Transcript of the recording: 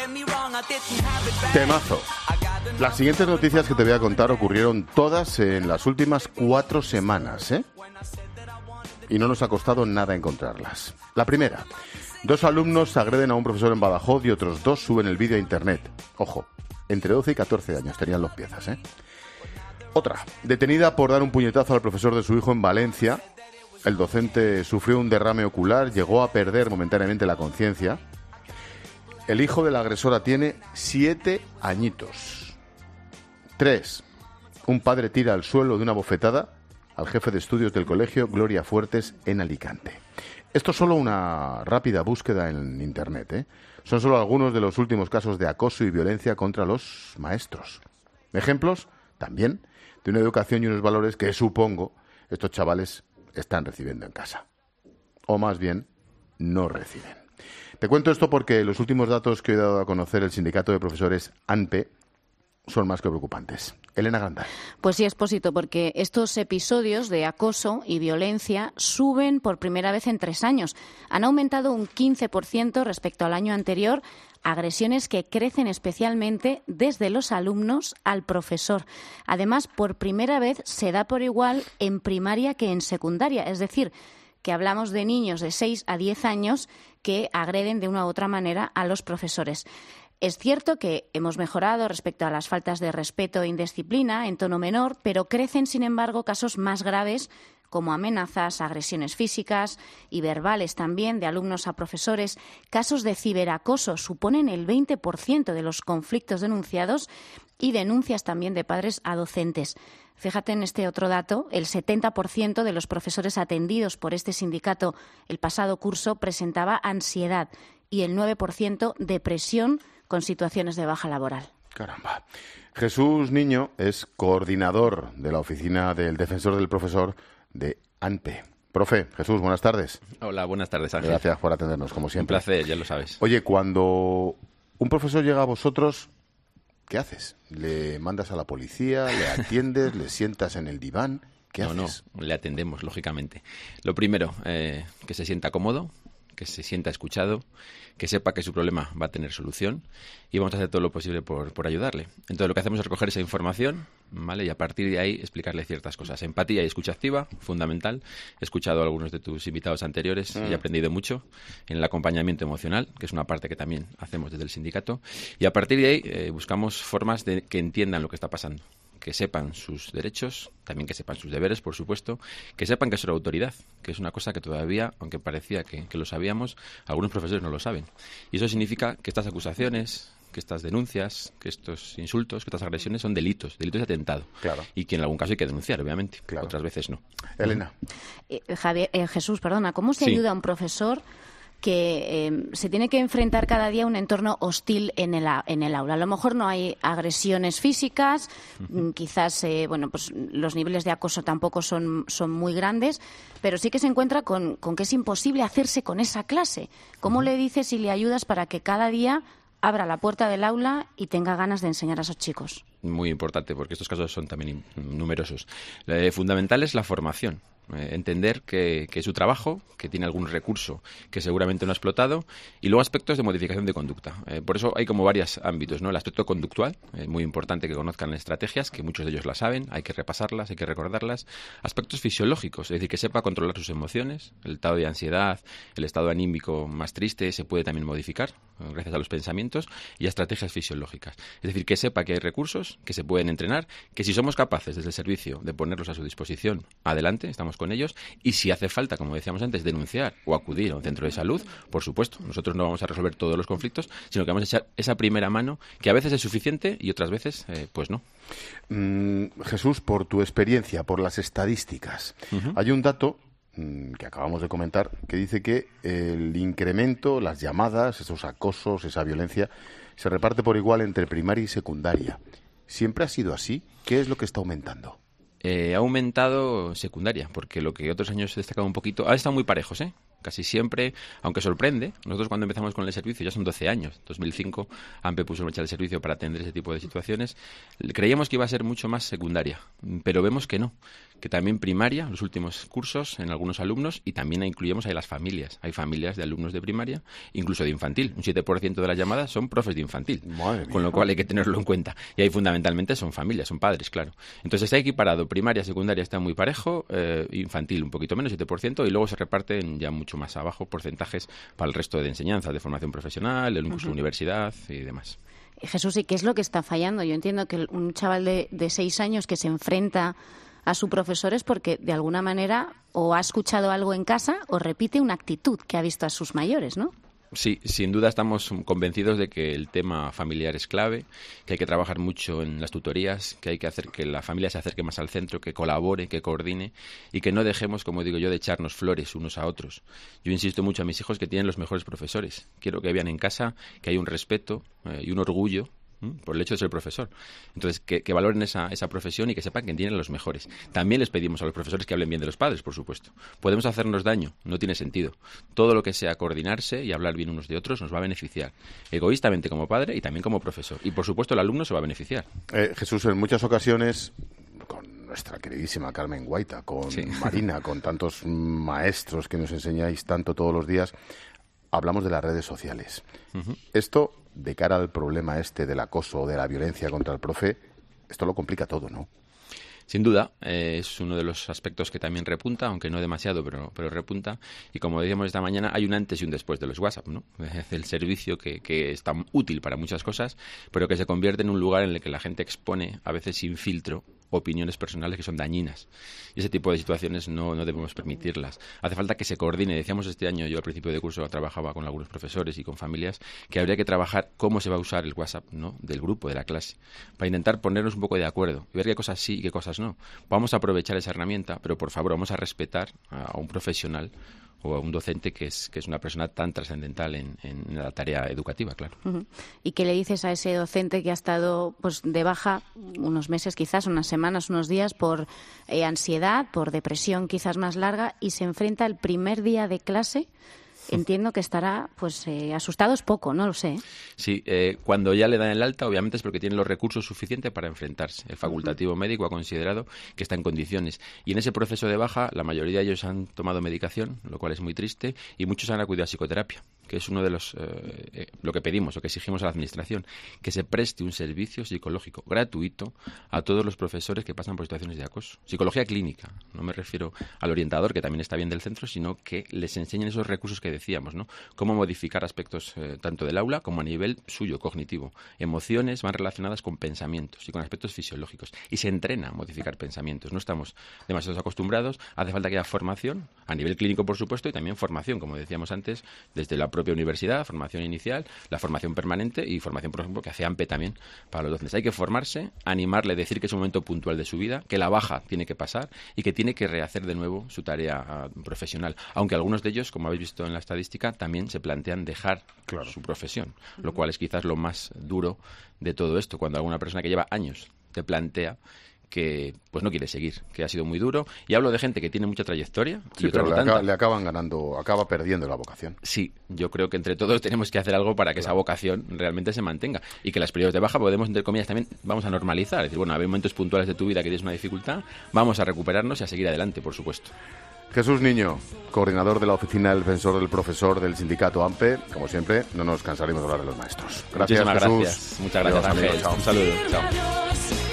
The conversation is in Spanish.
Temazo. Las siguientes noticias que te voy a contar ocurrieron todas en las últimas 4 semanas, ¿eh? Y no nos ha costado nada encontrarlas. La primera: 2 alumnos agreden a un profesor en Badajoz y otros 2 suben el vídeo a internet. Ojo, entre 12 y 14 años tenían los piezas, ¿eh? Otra: detenida por dar un puñetazo al profesor de su hijo en Valencia. El docente sufrió un derrame ocular, llegó a perder momentáneamente la conciencia. El hijo de la agresora tiene 7 añitos. 3. Un padre tira al suelo de una bofetada al jefe de estudios del colegio Gloria Fuertes en Alicante. Esto es solo una rápida búsqueda en internet, ¿eh? Son solo algunos de los últimos casos de acoso y violencia contra los maestros. Ejemplos, también, de una educación y unos valores que, supongo, estos chavales están recibiendo en casa. O más bien, no reciben. Te cuento esto porque los últimos datos que he dado a conocer el sindicato de profesores ANPE son más que preocupantes. Elena Grandal. Pues sí, Expósito, porque estos episodios de acoso y violencia suben por primera vez en 3 años. Han aumentado un 15% respecto al año anterior, agresiones que crecen especialmente desde los alumnos al profesor. Además, por primera vez se da por igual en primaria que en secundaria, es decir, que hablamos de niños de 6 a 10 años que agreden de una u otra manera a los profesores. Es cierto que hemos mejorado respecto a las faltas de respeto e indisciplina en tono menor, pero crecen, sin embargo, casos más graves como amenazas, agresiones físicas y verbales también de alumnos a profesores. Casos de ciberacoso suponen el 20% de los conflictos denunciados y denuncias también de padres a docentes. Fíjate en este otro dato, el 70% de los profesores atendidos por este sindicato el pasado curso presentaba ansiedad y el 9% depresión con situaciones de baja laboral. Caramba. Jesús Niño es coordinador de la oficina del defensor del profesor de ANPE. Profe, Jesús, buenas tardes. Hola, buenas tardes, Ángel. Gracias por atendernos, como siempre. Un placer, ya lo sabes. Oye, cuando un profesor llega a vosotros, ¿qué haces? ¿Le mandas a la policía? ¿Le atiendes? ¿Le sientas en el diván? ¿Qué haces? No, le atendemos, lógicamente. Lo primero, que se sienta cómodo, que se sienta escuchado, que sepa que su problema va a tener solución y vamos a hacer todo lo posible por ayudarle. Entonces lo que hacemos es recoger esa información, ¿vale? Y a partir de ahí explicarle ciertas cosas. Empatía y escucha activa, fundamental. He escuchado a algunos de tus invitados anteriores y he aprendido mucho en el acompañamiento emocional, que es una parte que también hacemos desde el sindicato. Y a partir de ahí buscamos formas de que entiendan lo que está pasando. Que sepan sus derechos, también que sepan sus deberes, por supuesto, que sepan que es su autoridad, que es una cosa que todavía, aunque parecía que lo sabíamos, algunos profesores no lo saben. Y eso significa que estas acusaciones, que estas denuncias, que estos insultos, que estas agresiones son delitos de atentado. Claro. Y que en algún caso hay que denunciar, obviamente. Claro. Otras veces no. Elena. Jesús, perdona, ¿cómo se ayuda a un profesor que se tiene que enfrentar cada día a un entorno hostil en el aula? A lo mejor no hay agresiones físicas, quizás pues los niveles de acoso tampoco son muy grandes, pero sí que se encuentra con que es imposible hacerse con esa clase. ¿Cómo le dices y le ayudas para que cada día abra la puerta del aula y tenga ganas de enseñar a esos chicos? Muy importante, porque estos casos son también numerosos. Fundamental es la formación. Entender que su trabajo, que tiene algún recurso que seguramente no ha explotado, y luego aspectos de modificación de conducta. Por eso hay como varios ámbitos, ¿no? El aspecto conductual, muy importante que conozcan estrategias, que muchos de ellos las saben, hay que repasarlas, hay que recordarlas. Aspectos fisiológicos, es decir, que sepa controlar sus emociones, el estado de ansiedad, el estado anímico más triste se puede también modificar gracias a los pensamientos, y a estrategias fisiológicas. Es decir, que sepa que hay recursos que se pueden entrenar, que si somos capaces desde el servicio de ponerlos a su disposición, adelante, estamos con ellos, y si hace falta, como decíamos antes, denunciar o acudir a un centro de salud, por supuesto, nosotros no vamos a resolver todos los conflictos, sino que vamos a echar esa primera mano, que a veces es suficiente y otras veces, pues no. Jesús, por tu experiencia, por las estadísticas, hay un dato que acabamos de comentar, que dice que el incremento, las llamadas, esos acosos, esa violencia, se reparte por igual entre primaria y secundaria. ¿Siempre ha sido así? ¿Qué es lo que está aumentando? Ha aumentado secundaria, porque lo que otros años se destacaba un poquito, ha estado muy parejos, casi siempre, aunque sorprende. Nosotros cuando empezamos con el servicio, ya son 12 años, 2005, AMPE puso en marcha el servicio para atender ese tipo de situaciones. Creíamos que iba a ser mucho más secundaria, pero vemos que no, que también primaria, los últimos cursos en algunos alumnos, y también incluimos ahí las familias. Hay familias de alumnos de primaria, incluso de infantil. Un 7% de las llamadas son profes de infantil, con lo cual hay que tenerlo en cuenta. Y ahí fundamentalmente son familias, son padres, claro. Entonces está equiparado, primaria, secundaria está muy parejo, infantil un poquito menos, 7%, y luego se reparten ya mucho más abajo porcentajes para el resto de enseñanzas, de formación profesional, incluso universidad y demás. Jesús, ¿y qué es lo que está fallando? Yo entiendo que un chaval de 6 años que se enfrenta a su profesor es porque de alguna manera o ha escuchado algo en casa o repite una actitud que ha visto a sus mayores, ¿no? Sí, sin duda estamos convencidos de que el tema familiar es clave, que hay que trabajar mucho en las tutorías, que hay que hacer que la familia se acerque más al centro, que colabore, que coordine y que no dejemos, como digo yo, de echarnos flores unos a otros. Yo insisto mucho a mis hijos que tienen los mejores profesores. Quiero que vean en casa que hay un respeto y un orgullo por el hecho de ser profesor. Entonces, que valoren esa profesión y que sepan que tienen los mejores. También les pedimos a los profesores que hablen bien de los padres, por supuesto. Podemos hacernos daño, no tiene sentido. Todo lo que sea coordinarse y hablar bien unos de otros nos va a beneficiar, egoístamente como padre y también como profesor. Y, por supuesto, el alumno se va a beneficiar. Jesús, en muchas ocasiones, con nuestra queridísima Carmen Guaita, con Marina, con tantos maestros que nos enseñáis tanto todos los días, hablamos de las redes sociales. Esto, de cara al problema del acoso o de la violencia contra el profe, esto lo complica todo, ¿no? Sin duda, es uno de los aspectos que también repunta, aunque no demasiado, pero repunta. Y como decíamos esta mañana, hay un antes y un después de los WhatsApp, ¿no? Es el servicio que es tan útil para muchas cosas, pero que se convierte en un lugar en el que la gente expone, a veces sin filtro, opiniones personales que son dañinas. Y ese tipo de situaciones no debemos permitirlas. Hace falta que se coordine. Decíamos este año, yo al principio de curso trabajaba con algunos profesores y con familias, que habría que trabajar cómo se va a usar el WhatsApp, ¿no?, del grupo, de la clase, para intentar ponernos un poco de acuerdo y ver qué cosas sí y qué cosas no. Vamos a aprovechar esa herramienta, pero por favor vamos a respetar a un profesional o a un docente que es una persona tan trascendental en la tarea educativa, claro. ¿Y qué le dices a ese docente que ha estado pues de baja unos meses, quizás unas semanas, unos días, por ansiedad, por depresión quizás más larga, y se enfrenta al primer día de clase? Entiendo que estará asustado, es poco, no lo sé. Sí, cuando ya le dan el alta, obviamente es porque tiene los recursos suficientes para enfrentarse. El facultativo médico ha considerado que está en condiciones. Y en ese proceso de baja, la mayoría de ellos han tomado medicación, lo cual es muy triste, y muchos han acudido a psicoterapia, que es uno de lo que pedimos, o que exigimos a la Administración, que se preste un servicio psicológico gratuito a todos los profesores que pasan por situaciones de acoso. Psicología clínica, no me refiero al orientador, que también está bien del centro, sino que les enseñen esos recursos que decíamos, ¿no? Cómo modificar aspectos tanto del aula como a nivel suyo, cognitivo. Emociones van relacionadas con pensamientos y con aspectos fisiológicos. Y se entrena a modificar pensamientos. No estamos demasiado acostumbrados. Hace falta que haya formación, a nivel clínico, por supuesto, y también formación, como decíamos antes, desde la propia universidad, formación inicial, la formación permanente y formación, por ejemplo, que hace AMPE también para los docentes. Hay que formarse, animarle, decir que es un momento puntual de su vida, que la baja tiene que pasar y que tiene que rehacer de nuevo su tarea profesional. Aunque algunos de ellos, como habéis visto en la estadística, también se plantean dejar su profesión, lo cual es quizás lo más duro de todo esto, cuando alguna persona que lleva años te plantea que pues no quiere seguir, que ha sido muy duro. Y hablo de gente que tiene mucha trayectoria. Sí, pero le acaban ganando, acaba perdiendo la vocación. Sí, yo creo que entre todos tenemos que hacer algo para que esa vocación realmente se mantenga. Y que las periodos de baja podemos, entre comillas, también vamos a normalizar. Es decir, bueno, hay momentos puntuales de tu vida que tienes una dificultad, vamos a recuperarnos y a seguir adelante, por supuesto. Jesús Niño, coordinador de la Oficina del Defensor del Profesor del Sindicato AMPE. Como siempre, no nos cansaremos de hablar de los maestros. Gracias, Jesús. Gracias. Muchas gracias, Ángel. Un saludo. Chao.